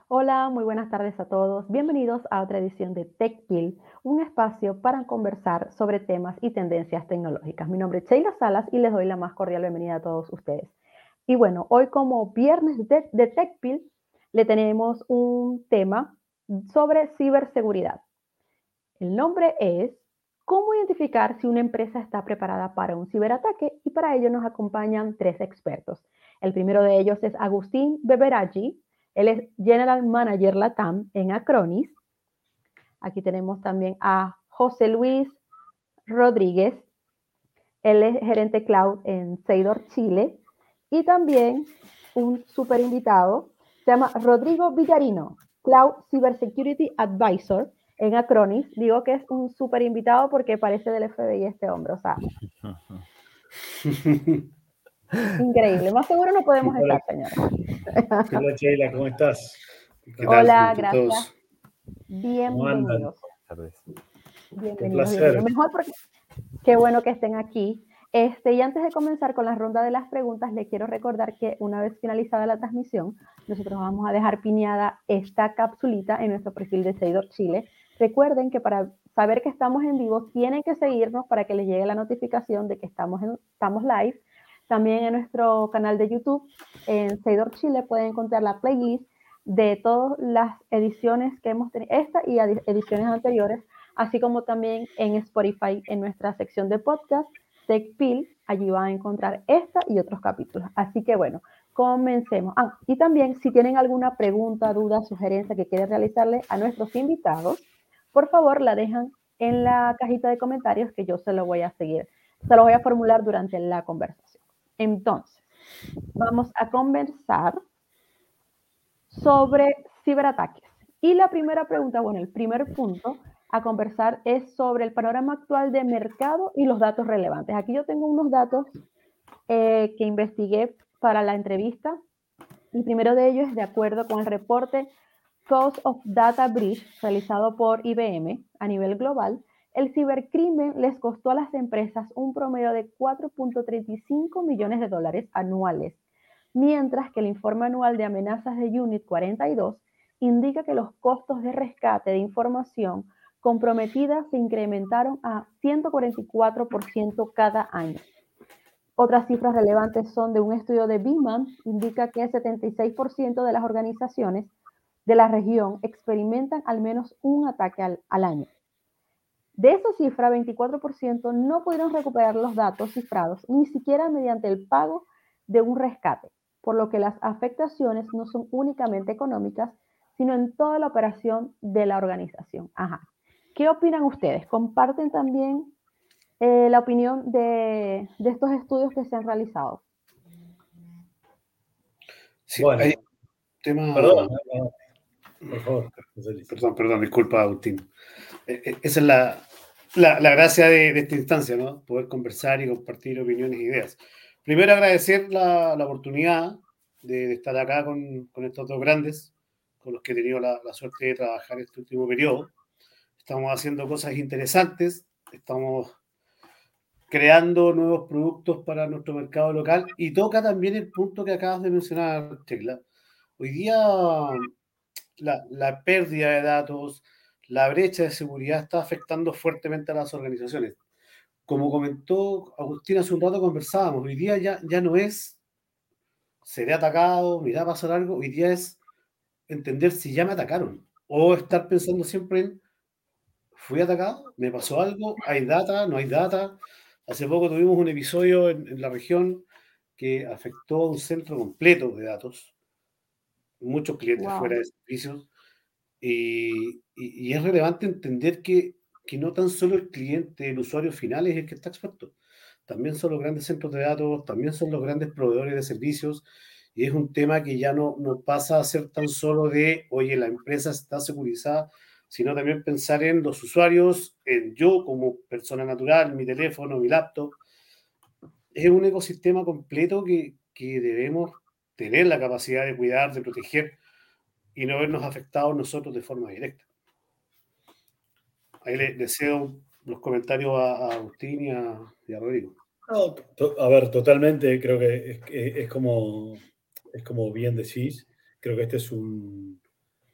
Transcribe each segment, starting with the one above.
Hola, muy buenas tardes a todos. Bienvenidos a otra edición de TechPil, un espacio para conversar sobre temas y tendencias tecnológicas. Mi nombre es Sheila Salas y les doy la más cordial bienvenida a todos ustedes. Y bueno, hoy como viernes de TechPil, le tenemos un tema sobre ciberseguridad. El nombre es ¿Cómo identificar si una empresa está preparada para un ciberataque? Y para ello nos acompañan tres expertos. El primero de ellos es Agustín Beberaggi. Él es General Manager Latam en Acronis. Aquí tenemos también a José Luis Rodríguez. Él es gerente cloud en Seidor Chile. Y también un super invitado, se llama Rodrigo Villarino, Cloud Cybersecurity Advisor en Acronis. Digo que es un super invitado porque parece del FBI este hombre, o sea, increíble. Más seguro no podemos Hola, estar, señores. hola Sheila, ¿cómo estás? ¿Qué tal Hola, entre gracias. todos? ¿Cómo andan? Bienvenidos. Tardes. Un Bienvenidos, bienvenidos. placer. Mejor porque qué bueno que estén aquí. Y antes de comenzar con la ronda de las preguntas, les quiero recordar que una vez finalizada la transmisión, nosotros vamos a dejar piñada esta capsulita en nuestro perfil de Seidor Chile. Recuerden que para saber que estamos en vivo, tienen que seguirnos para que les llegue la notificación de que estamos live. También en nuestro canal de YouTube, en Seidor Chile, pueden encontrar la playlist de todas las ediciones que hemos tenido, esta y ediciones anteriores, así como también en Spotify, en nuestra sección de podcast, TechPil, allí van a encontrar esta y otros capítulos. Así que bueno, comencemos. Y también si tienen alguna pregunta, duda, sugerencia que quieren realizarle a nuestros invitados, por favor la dejan en la cajita de comentarios que yo se lo voy a formular durante la conversación. Entonces, vamos a conversar sobre ciberataques. Y la primera pregunta, bueno, el primer punto a conversar es sobre el panorama actual de mercado y los datos relevantes. Aquí yo tengo unos datos que investigué para la entrevista. El primero de ellos es de acuerdo con el reporte Cost of Data Breach realizado por IBM a nivel global. El cibercrimen les costó a las empresas un promedio de 4.35 millones de dólares anuales, mientras que el informe anual de amenazas de Unit 42 indica que los costos de rescate de información comprometida se incrementaron a 144% cada año. Otras cifras relevantes son de un estudio de Beeman, indica que el 76% de las organizaciones de la región experimentan al menos un ataque al año. De esa cifra, 24% no pudieron recuperar los datos cifrados, ni siquiera mediante el pago de un rescate, por lo que las afectaciones no son únicamente económicas, sino en toda la operación de la organización. Ajá. ¿Qué opinan ustedes? ¿Comparten también la opinión de estos estudios que se han realizado? Sí, Bueno, hay tema. perdón, por favor, José Luis. Perdón, disculpa, Agustín. Esa es la gracia de esta instancia, ¿no? Poder conversar y compartir opiniones e ideas. Primero, agradecer la oportunidad de estar acá con estos dos grandes, con los que he tenido la suerte de trabajar este último periodo. Estamos haciendo cosas interesantes, estamos creando nuevos productos para nuestro mercado local y toca también el punto que acabas de mencionar, Tecla. Hoy día la pérdida de datos, la brecha de seguridad está afectando fuertemente a las organizaciones. Como comentó Agustín hace un rato, conversábamos, hoy día ya no es seré atacado, me irá a pasar algo, hoy día es entender si ya me atacaron o estar pensando siempre en fui atacado, me pasó algo, hay data, no hay data. Hace poco tuvimos un episodio en la región que afectó a un centro completo de datos, muchos clientes fuera Wow. de servicios, y es relevante entender que no tan solo el cliente, el usuario final es el que está expuesto, también son los grandes centros de datos, también son los grandes proveedores de servicios, y es un tema que ya no pasa a ser tan solo de, oye, la empresa está securizada, sino también pensar en los usuarios, en yo como persona natural, mi teléfono, mi laptop. Es un ecosistema completo que debemos tener la capacidad de cuidar, de proteger y no vernos afectados nosotros de forma directa. Ahí le deseo los comentarios a Agustín y a Rodrigo. No, a ver, totalmente, creo que es como bien decís, creo que este es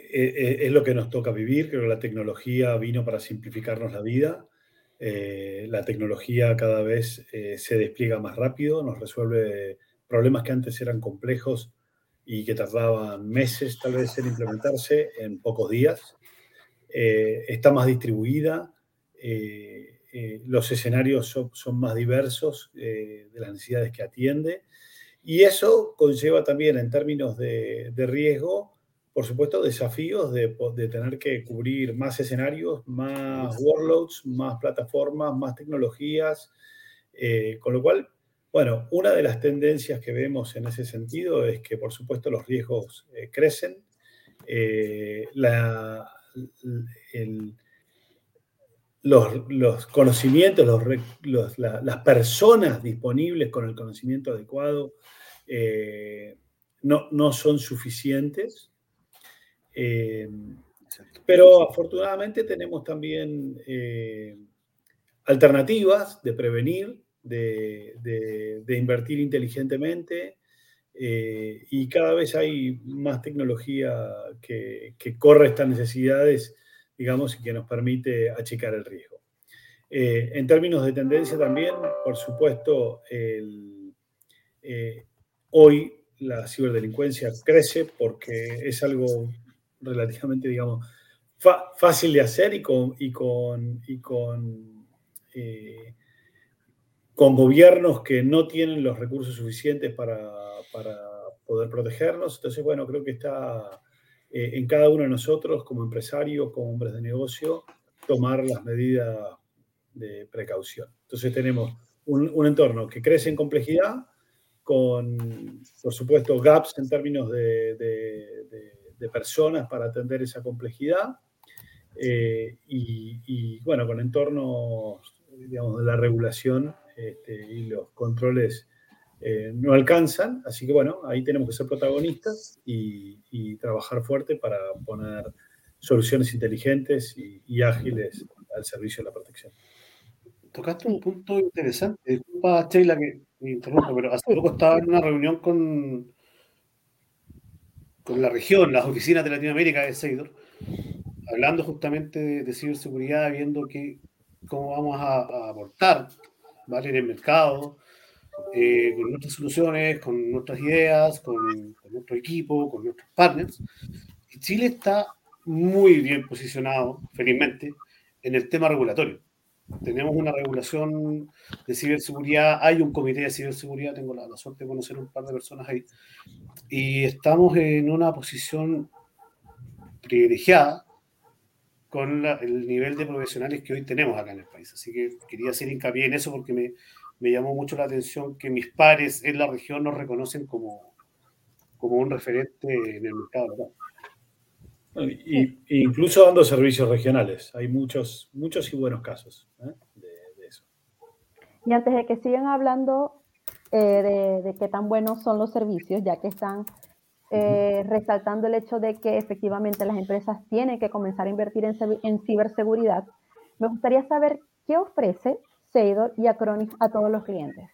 es lo que nos toca vivir. Creo que la tecnología vino para simplificarnos la vida. La tecnología cada vez se despliega más rápido, nos resuelve problemas que antes eran complejos y que tardaban meses tal vez en implementarse en pocos días. Está más distribuida, los escenarios son más diversos de las necesidades que atiende, y eso conlleva también en términos de riesgo, por supuesto, desafíos de tener que cubrir más escenarios, más workloads, más plataformas, más tecnologías, con lo cual, bueno, una de las tendencias que vemos en ese sentido es que, por supuesto, los riesgos crecen. Los conocimientos, las personas disponibles con el conocimiento adecuado no son suficientes. Pero afortunadamente tenemos también alternativas de prevenir, de invertir inteligentemente, y cada vez hay más tecnología que corre estas necesidades, digamos, y que nos permite achicar el riesgo. En términos de tendencia también, por supuesto, hoy la ciberdelincuencia crece porque es algo relativamente, digamos, fácil de hacer y con gobiernos que no tienen los recursos suficientes para poder protegernos. Entonces, bueno, creo que está en cada uno de nosotros, como empresarios, como hombres de negocio, tomar las medidas de precaución. Entonces tenemos un entorno que crece en complejidad, con, por supuesto, gaps en términos de personas para atender esa complejidad, y bueno, con entornos, digamos, de la regulación y los controles no alcanzan. Así que bueno, ahí tenemos que ser protagonistas y trabajar fuerte para poner soluciones inteligentes y ágiles al servicio de la protección. Tocaste un punto interesante. Disculpa, Sheila, que me interrumpa, pero hace poco estaba en una reunión con la región, las oficinas de Latinoamérica de Seidor, hablando justamente de ciberseguridad, viendo cómo vamos a aportar, ¿vale?, en el mercado, con nuestras soluciones, con nuestras ideas, con nuestro equipo, con nuestros partners. Y Chile está muy bien posicionado, felizmente, en el tema regulatorio. Tenemos una regulación de ciberseguridad, hay un comité de ciberseguridad, tengo la suerte de conocer un par de personas ahí, y estamos en una posición privilegiada con el nivel de profesionales que hoy tenemos acá en el país. Así que quería hacer hincapié en eso porque me llamó mucho la atención que mis pares en la región nos reconocen como un referente en el mercado local. Incluso dando servicios regionales. Hay muchos y buenos casos de eso. Y antes de que sigan hablando de qué tan buenos son los servicios, ya que están resaltando el hecho de que efectivamente las empresas tienen que comenzar a invertir en ciberseguridad, me gustaría saber qué ofrece Seidor y Acronis a todos los clientes.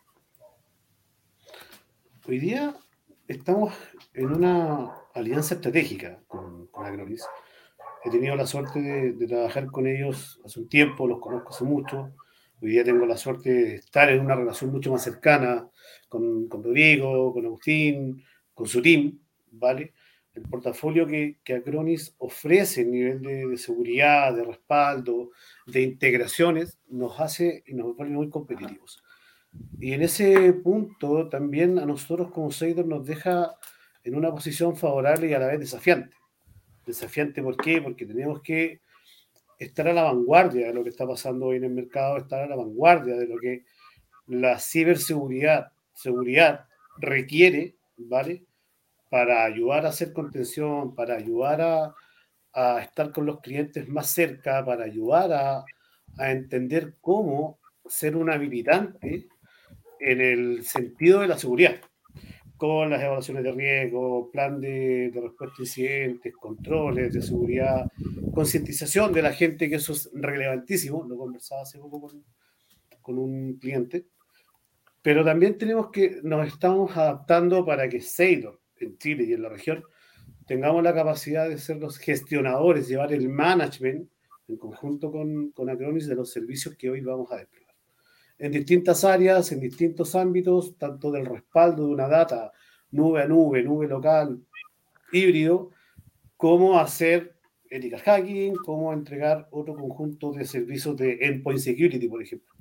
Hoy día estamos en una alianza estratégica con Acronis. He tenido la suerte de trabajar con ellos hace un tiempo, los conozco hace mucho. Hoy día tengo la suerte de estar en una relación mucho más cercana con Rodrigo, con Agustín, con su team, ¿vale? El portafolio que Acronis ofrece en nivel de seguridad, de respaldo, de integraciones, nos hace y nos pone muy competitivos. Y en ese punto también a nosotros como Seidor nos deja en una posición favorable y a la vez desafiante. Desafiante, ¿por qué? Porque tenemos que estar a la vanguardia de lo que está pasando hoy en el mercado, estar a la vanguardia de lo que la ciberseguridad requiere, ¿vale? Para ayudar a hacer contención, para ayudar a estar con los clientes más cerca, para ayudar a entender cómo ser un habilitante en el sentido de la seguridad, con las evaluaciones de riesgo, plan de respuesta a incidentes, controles de seguridad, concientización de la gente, que eso es relevantísimo, lo conversaba hace poco con un cliente, pero también nos estamos adaptando para que Seidor, en Chile y en la región, tengamos la capacidad de ser los gestionadores, llevar el management en conjunto con Acronis de los servicios que hoy vamos a desplegar. En distintas áreas, en distintos ámbitos, tanto del respaldo de una data nube a nube, nube local, híbrido, como hacer ethical hacking, como entregar otro conjunto de servicios de endpoint security, por ejemplo.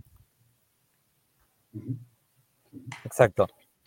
Exacto.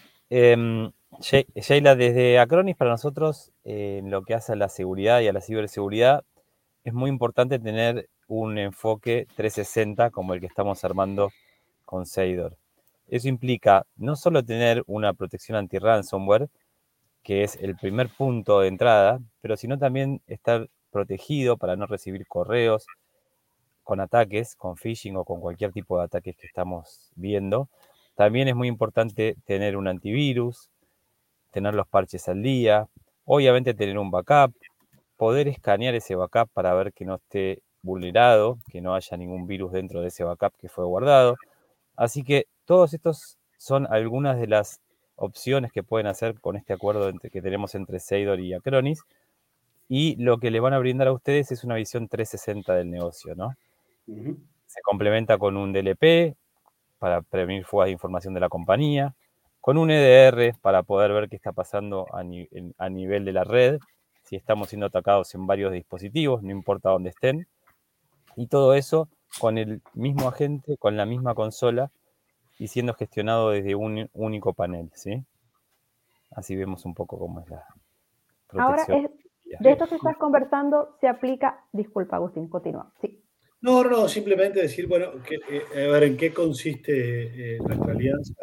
Sheila, desde Acronis para nosotros, en lo que hace a la seguridad y a la ciberseguridad, es muy importante tener un enfoque 360 como el que estamos armando con Seidor. Eso implica no solo tener una protección anti-ransomware, que es el primer punto de entrada, pero sino también estar protegido para no recibir correos con ataques, con phishing o con cualquier tipo de ataques que estamos viendo. También es muy importante tener un antivirus, tener los parches al día, obviamente tener un backup, poder escanear ese backup para ver que no esté vulnerado, que no haya ningún virus dentro de ese backup que fue guardado. Así que todos estos son algunas de las opciones que pueden hacer con este acuerdo que tenemos entre Seidor y Acronis, y lo que le van a brindar a ustedes es una visión 360 del negocio, ¿no? Se complementa con un DLP para prevenir fugas de información de la compañía, con un EDR para poder ver qué está pasando a nivel de la red, si estamos siendo atacados en varios dispositivos, no importa dónde estén, y todo eso con el mismo agente, con la misma consola y siendo gestionado desde un único panel, ¿sí? Así vemos un poco cómo es la protección. Ahora, de esto que estás conversando, se aplica... Disculpa, Agustín, continúa. Sí. No, simplemente decir, bueno, a ver en qué consiste nuestra alianza.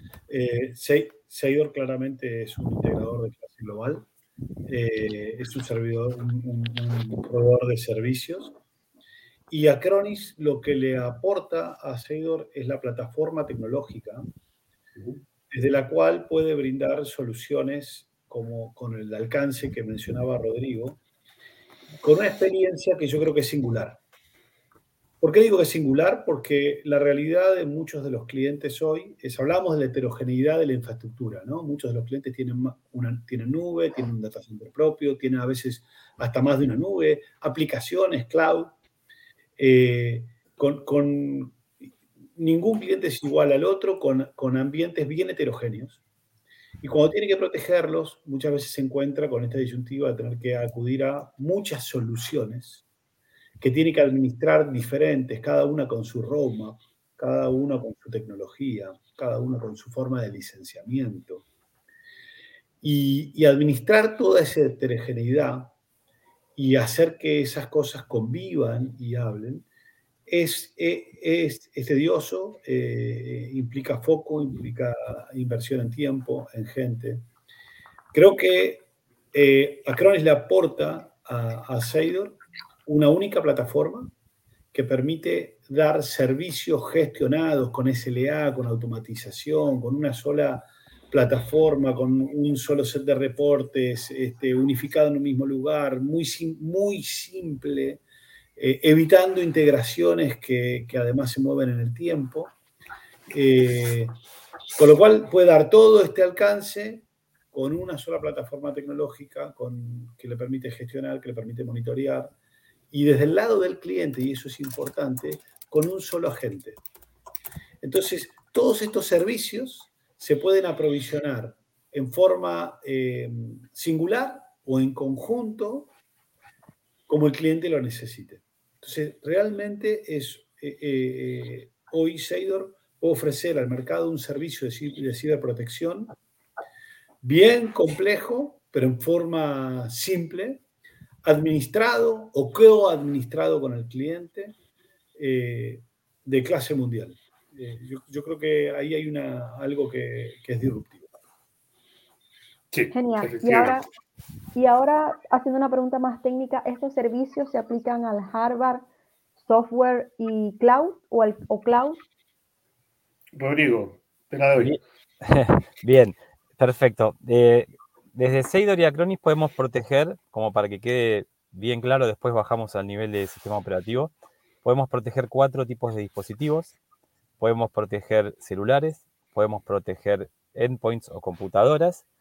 Seidor claramente es un integrador de clase global, es un servidor, un proveedor de servicios, y Acronis lo que le aporta a Seidor es la plataforma tecnológica desde la cual puede brindar soluciones como con el alcance que mencionaba Rodrigo, con una experiencia que yo creo que es singular. ¿Por qué digo que es singular? Porque la realidad de muchos de los clientes hoy hablamos de la heterogeneidad de la infraestructura, ¿no? Muchos de los clientes tienen nube, tienen un data center propio, tienen a veces hasta más de una nube, aplicaciones, cloud. Con ningún cliente es igual al otro, con ambientes bien heterogéneos. Y cuando tiene que protegerlos, muchas veces se encuentra con esta disyuntiva de tener que acudir a muchas soluciones que tiene que administrar diferentes, cada una con su roadmap, cada una con su tecnología, cada una con su forma de licenciamiento. Y administrar toda esa heterogeneidad y hacer que esas cosas convivan y hablen es tedioso, implica foco, implica inversión en tiempo, en gente. Creo que Acronis le aporta a Seidor una única plataforma que permite dar servicios gestionados con SLA, con automatización, con una sola plataforma, con un solo set de reportes, unificado en un mismo lugar, muy simple, evitando integraciones que además se mueven en el tiempo. Con lo cual puede dar todo este alcance con una sola plataforma tecnológica que le permite gestionar, que le permite monitorear, y desde el lado del cliente, y eso es importante, con un solo agente. Entonces, todos estos servicios se pueden aprovisionar en forma singular o en conjunto, como el cliente lo necesite. Entonces, realmente hoy Seidor puede ofrecer al mercado un servicio de ciberprotección bien complejo, pero en forma simple, administrado o co-administrado con el cliente, de clase mundial. Yo creo que ahí hay algo que es disruptivo. Sí, genial. Y ahora, haciendo una pregunta más técnica, ¿estos servicios se aplican al hardware, software y cloud o cloud? Rodrigo, te la doy. Bien, perfecto. Desde Seidor y Acronis podemos proteger, como para que quede bien claro, después bajamos al nivel de sistema operativo, podemos proteger 4 tipos de dispositivos, podemos proteger celulares, podemos proteger endpoints o computadoras,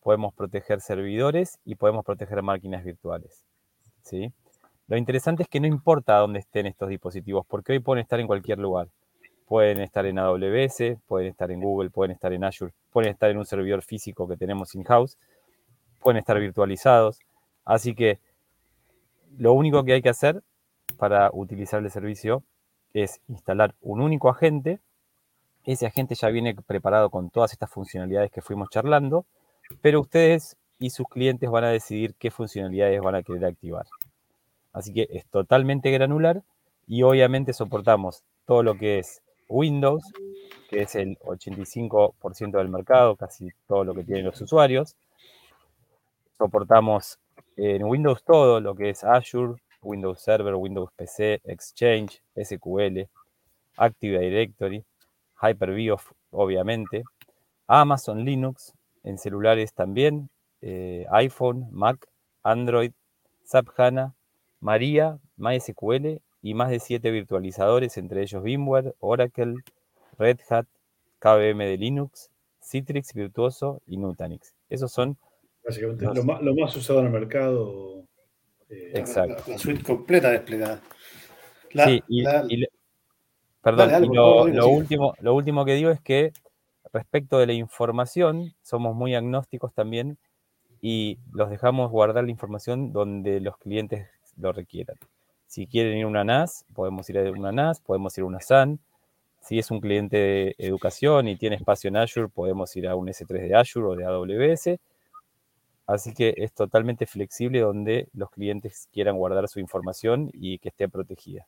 podemos proteger servidores y podemos proteger máquinas virtuales, ¿sí? Lo interesante es que no importa dónde estén estos dispositivos, porque hoy pueden estar en cualquier lugar. Pueden estar en AWS, pueden estar en Google, pueden estar en Azure, pueden estar en un servidor físico que tenemos in-house, pueden estar virtualizados. Así que lo único que hay que hacer para utilizar el servicio es instalar un único agente. Ese agente ya viene preparado con todas estas funcionalidades que fuimos charlando, pero ustedes y sus clientes van a decidir qué funcionalidades van a querer activar. Así que es totalmente granular y obviamente soportamos todo lo que es Windows, que es el 85% del mercado, casi todo lo que tienen los usuarios. Soportamos en Windows todo lo que es Azure, Windows Server, Windows PC, Exchange, SQL, Active Directory, Hyper-V, obviamente, Amazon Linux, en celulares también, iPhone, Mac, Android, SAP HANA, Maria, MySQL y más de 7 virtualizadores, entre ellos VMware, Oracle, Red Hat, KVM de Linux, Citrix Virtuoso y Nutanix. Esos son básicamente los... lo más usado en el mercado. Exacto. La suite completa desplegada. Sí, perdón, dale, y por favor, Rodrigo, sigue. lo último que digo es que respecto de la información, somos muy agnósticos también y los dejamos guardar la información donde los clientes lo requieran. Si quieren ir a una NAS, podemos ir a una NAS, podemos ir a una SAN. Si es un cliente de educación y tiene espacio en Azure, podemos ir a un S3 de Azure o de AWS. Así que es totalmente flexible donde los clientes quieran guardar su información y que esté protegida.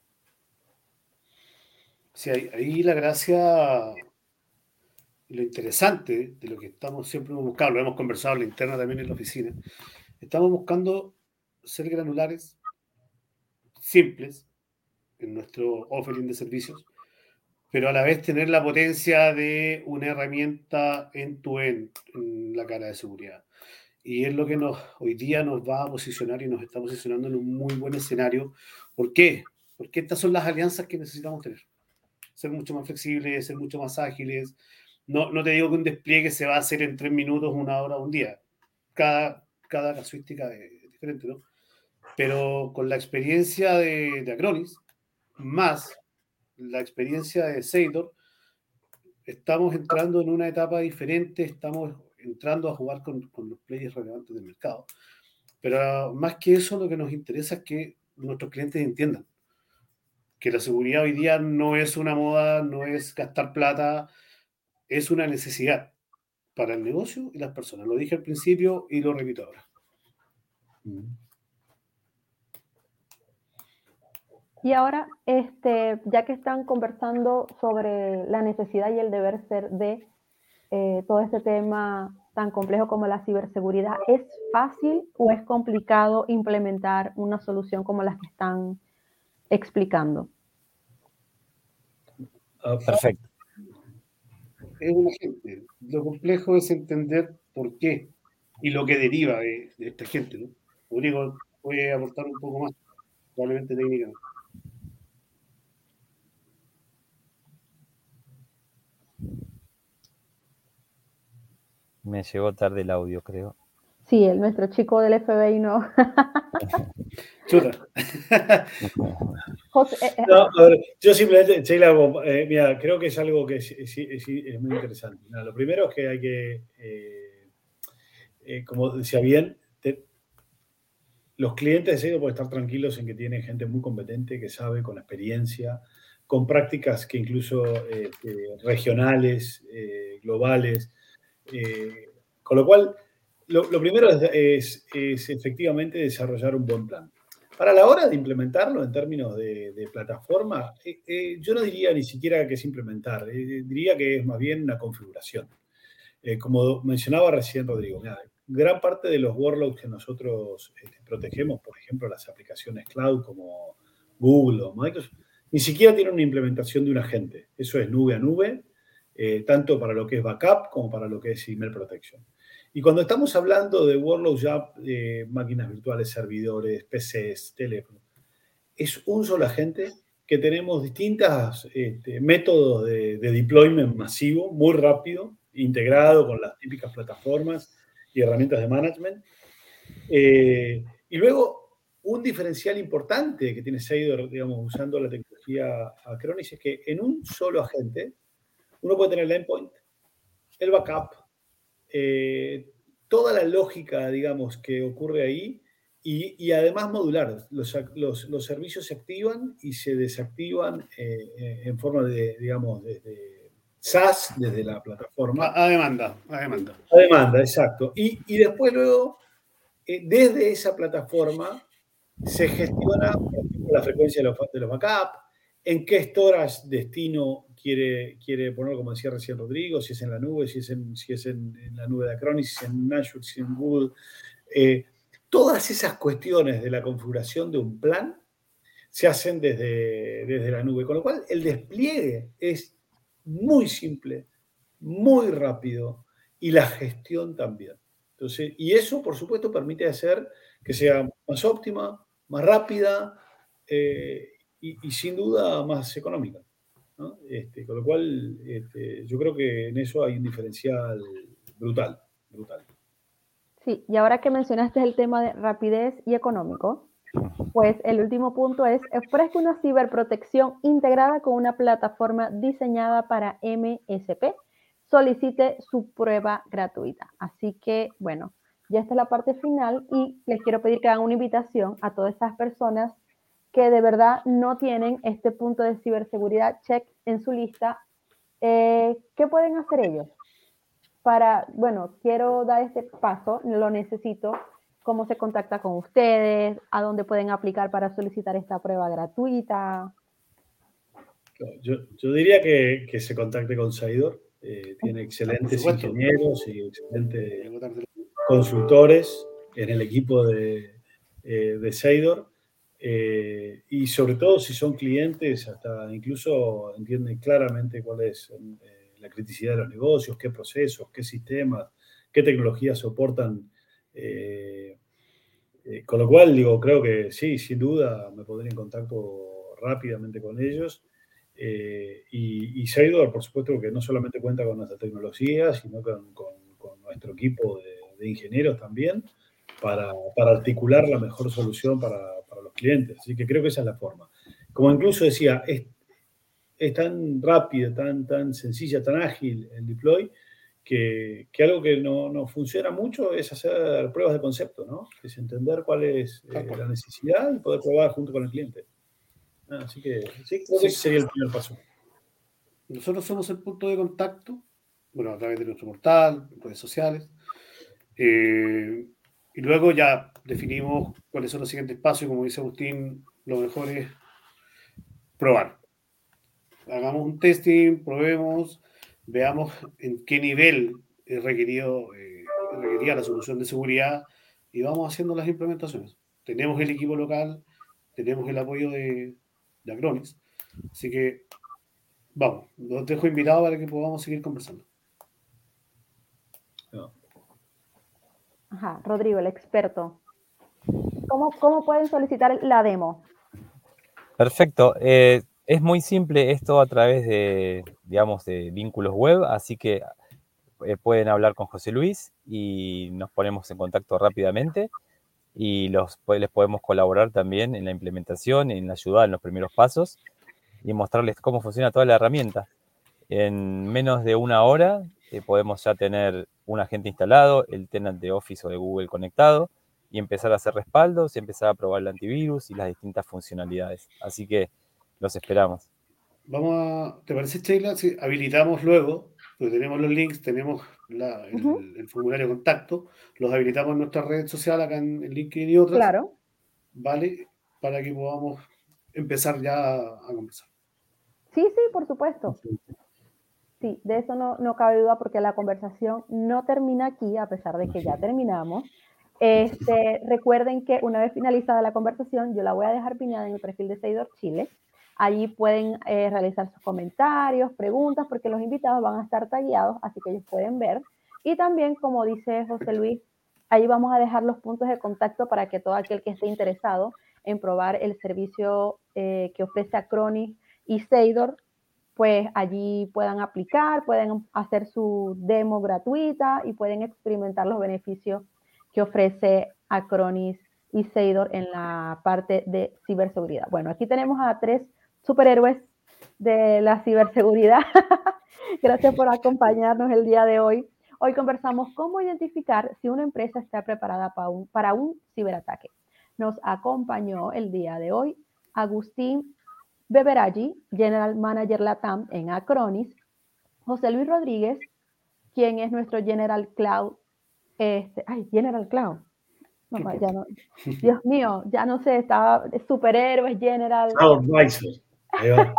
Sí, ahí la gracia y lo interesante de lo que estamos siempre buscando, lo hemos conversado en la interna también en la oficina, estamos buscando ser granulares, simples, en nuestro offering de servicios, pero a la vez tener la potencia de una herramienta end-to-end en la cara de seguridad. Y es lo que hoy día nos va a posicionar y nos está posicionando en un muy buen escenario. ¿Por qué? Porque estas son las alianzas que necesitamos tener. Ser mucho más flexibles, ser mucho más ágiles. No te digo que un despliegue se va a hacer en 3 minutos, 1 hora, un día. Cada casuística es diferente, ¿no? Pero con la experiencia de Acronis, más la experiencia de Seidor, estamos entrando en una etapa diferente, estamos entrando a jugar con los players relevantes del mercado. Pero más que eso, lo que nos interesa es que nuestros clientes entiendan que la seguridad hoy día no es una moda, no es gastar plata, es una necesidad para el negocio y las personas. Lo dije al principio y lo repito ahora. Y ahora, ya que están conversando sobre la necesidad y el deber ser de todo este tema tan complejo como la ciberseguridad, ¿es fácil o es complicado implementar una solución como las que están explicando? Perfecto. Es un agente. Lo complejo es entender por qué y lo que deriva de esta gente, ¿no? Rodrigo puede aportar un poco más, probablemente técnicamente. Me llegó tarde el audio, creo. Sí, nuestro chico del FBI no. Chuta. No, a ver, yo simplemente, Sheila, mira, creo que es algo que es muy interesante. Mira, lo primero es que hay que, como decía bien, los clientes de Seidor pueden estar tranquilos en que tienen gente muy competente, que sabe, con experiencia, con prácticas que incluso regionales, globales. Con lo cual, lo primero es efectivamente desarrollar un buen plan. Para la hora de implementarlo en términos de plataforma, yo no diría ni siquiera que es implementar, diría que es más bien una configuración. Como mencionaba recién Rodrigo, mira, gran parte de los workloads que nosotros protegemos, por ejemplo, las aplicaciones cloud como Google o Microsoft, ni siquiera tienen una implementación de un agente. Eso es nube a nube, tanto para lo que es backup como para lo que es email protection. Y cuando estamos hablando de workloads ya, máquinas virtuales, servidores, PCs, teléfonos, es un solo agente que tenemos distintos métodos de deployment masivo, muy rápido, integrado con las típicas plataformas, y herramientas de management. Y luego, un diferencial importante que tiene Seidor, digamos, usando la tecnología Acronis, es que en un solo agente uno puede tener el endpoint, el backup, toda la lógica, digamos, que ocurre ahí y además modular. Los servicios se activan y se desactivan en forma de, digamos, de SaaS desde la plataforma. A demanda, a demanda. A demanda, exacto. Y después luego, desde esa plataforma, se gestiona, por ejemplo, la frecuencia de los backups, en qué storage destino quiere ponerlo, como decía recién Rodrigo, si es en la nube, si es en la nube de Acronis, si es en Azure, si es en Google. Todas esas cuestiones de la configuración de un plan se hacen desde la nube, con lo cual el despliegue es muy simple, muy rápido y la gestión también. Entonces, y eso, por supuesto, permite hacer que sea más óptima, más rápida y sin duda más económica, ¿no? Con lo cual, yo creo que en eso hay un diferencial brutal, brutal. Sí, y ahora que mencionaste el tema de rapidez y económico, pues el último punto es, ofrezca una ciberprotección integrada con una plataforma diseñada para MSP. Solicite su prueba gratuita. Así que, bueno, ya está la parte final y les quiero pedir que hagan una invitación a todas estas personas que de verdad no tienen este punto de ciberseguridad check en su lista. ¿Qué pueden hacer ellos? Bueno, quiero dar este paso, lo necesito, cómo se contacta con ustedes, a dónde pueden aplicar para solicitar esta prueba gratuita. Yo diría que se contacte con Seidor. Tiene excelentes ingenieros y excelentes consultores en el equipo de Seidor. Y sobre todo si son clientes, hasta incluso entienden claramente cuál es la criticidad de los negocios, qué procesos, qué sistemas, qué tecnologías soportan. Con lo cual, digo, creo que sí, sin duda me pondré en contacto rápidamente con ellos. Y Seidor, por supuesto, que no solamente cuenta con nuestra tecnología, sino con nuestro equipo de ingenieros también, para articular la mejor solución para los clientes. Así que creo que esa es la forma. Como incluso decía, es tan rápida, tan sencilla, tan ágil el deploy, que algo que no funciona mucho es hacer pruebas de concepto, ¿no? Es entender cuál es la necesidad y poder probar junto con el cliente. Así que sí, creo que ese sería el primer paso. Nosotros somos el punto de contacto, bueno, a través de nuestro portal, redes sociales, y luego ya definimos cuáles son los siguientes pasos y como dice Agustín, lo mejor es probar. Hagamos un testing, probemos, veamos en qué nivel es requería la solución de seguridad y vamos haciendo las implementaciones. Tenemos el equipo local, tenemos el apoyo de Acronis, así que vamos, los dejo invitados para que podamos seguir conversando. Ajá, Rodrigo, el experto. ¿Cómo pueden solicitar la demo? Perfecto. Es muy simple esto a través de, digamos, de vínculos web, así que pueden hablar con José Luis y nos ponemos en contacto rápidamente y les podemos colaborar también en la implementación, en la ayuda en los primeros pasos y mostrarles cómo funciona toda la herramienta. En menos de una hora podemos ya tener un agente instalado, el tenant de Office o de Google conectado y empezar a hacer respaldos y empezar a probar el antivirus y las distintas funcionalidades. Así que los esperamos. ¿Te parece, Sheila? Si habilitamos luego, porque tenemos los links, tenemos el formulario de contacto, los habilitamos en nuestra red social, acá en LinkedIn y otras. Claro. ¿Vale? Para que podamos empezar ya a conversar. Sí, por supuesto. Sí, de eso no cabe duda porque la conversación no termina aquí, a pesar de que ya terminamos. Recuerden que una vez finalizada la conversación, yo la voy a dejar pineada en el perfil de Seidor Chile. Allí pueden realizar sus comentarios, preguntas, porque los invitados van a estar tagueados, así que ellos pueden ver. Y también, como dice José Luis, ahí vamos a dejar los puntos de contacto para que todo aquel que esté interesado en probar el servicio que ofrece Acronis y Seidor pues allí puedan aplicar, pueden hacer su demo gratuita y pueden experimentar los beneficios que ofrece Acronis y Seidor en la parte de ciberseguridad. Bueno, aquí tenemos a 3 superhéroes de la ciberseguridad. Gracias por acompañarnos el día de hoy. Hoy conversamos cómo identificar si una empresa está preparada para un ciberataque. Nos acompañó el día de hoy Agustín Beberaggi, General Manager Latam en Acronis, José Luis Rodríguez, quien es nuestro General Cloud. General Cloud. No, ya no, Dios mío, ya no sé, estaba superhéroes, General. Advisor. Ahí va.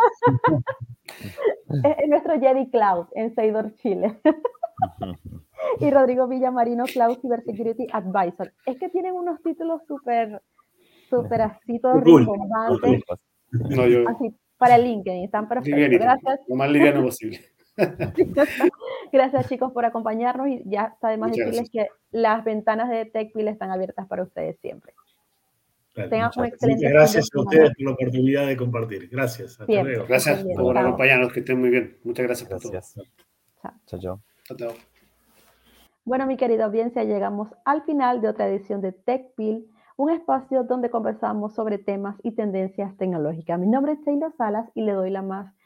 Es nuestro Jedi Cloud en Seidor Chile. Y Rodrigo Villamarino, Cloud Cybersecurity Advisor. Es que tienen unos títulos súper así, todos Cool. rimbombantes. No, yo, Así, para el LinkedIn, están perfectos. livianito, Gracias. lo más liviano posible. Gracias, chicos, por acompañarnos, y ya está de más Muchas decirles que las ventanas de TechPil están abiertas para ustedes siempre. Claro, Tengan un excelente muchas gracias fin a de ustedes semana. por la oportunidad de compartir. Gracias. Hasta Siempre. luego. Gracias Estén bien. por Chao. acompañarnos, que estén muy bien. Muchas gracias por todo. Gracias. Chao. Chao, chao. Chao, chao. Bueno, mi querida audiencia, llegamos al final de otra edición de TechPil, un espacio donde conversamos sobre temas y tendencias tecnológicas. Mi nombre es Taylor Salas y le doy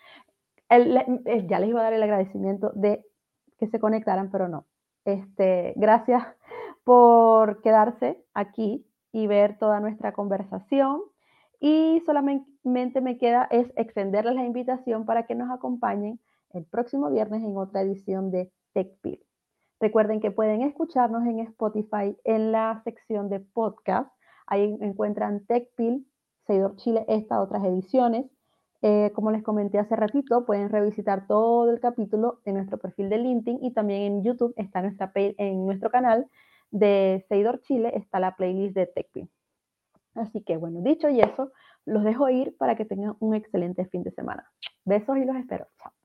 ya les iba a dar el agradecimiento de que se conectaran, pero no. Gracias por quedarse aquí y ver toda nuestra conversación. Y solamente me queda es extenderles la invitación para que nos acompañen el próximo viernes en otra edición de TechPil. Recuerden que pueden escucharnos en Spotify en la sección de podcast. Ahí encuentran TechPil, Seidor Chile, otras ediciones. Como les comenté hace ratito, pueden revisitar todo el capítulo en nuestro perfil de LinkedIn, y también en YouTube está en nuestro canal de Seidor Chile está la playlist de TechPil. Así que bueno, dicho y eso, los dejo ir para que tengan un excelente fin de semana. Besos y los espero. Chao.